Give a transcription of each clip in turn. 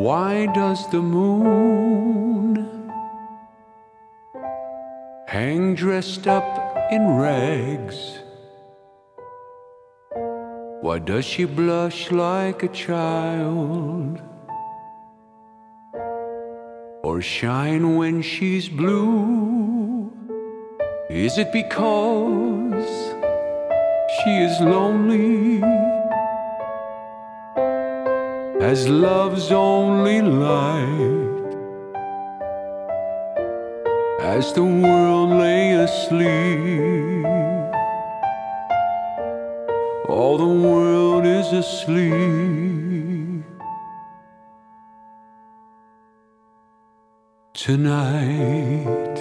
Why does the moon hang dressed up in rags? Why does she blush like a child, or shine when she's blue? Is it because she is lonely? As love's only light, as the world lay asleep, all the world is asleep tonight.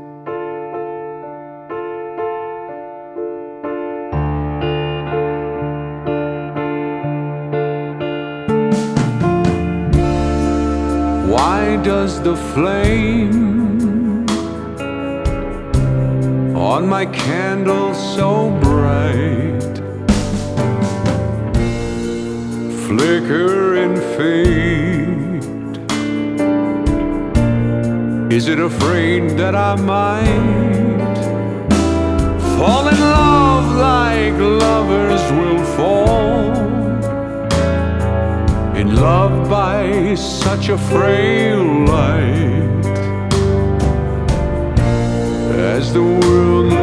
Why does the flame on my candle so bright flicker and fade? Is it afraid that I might fall in love like lovers will fall, in love by such a frail light, as the world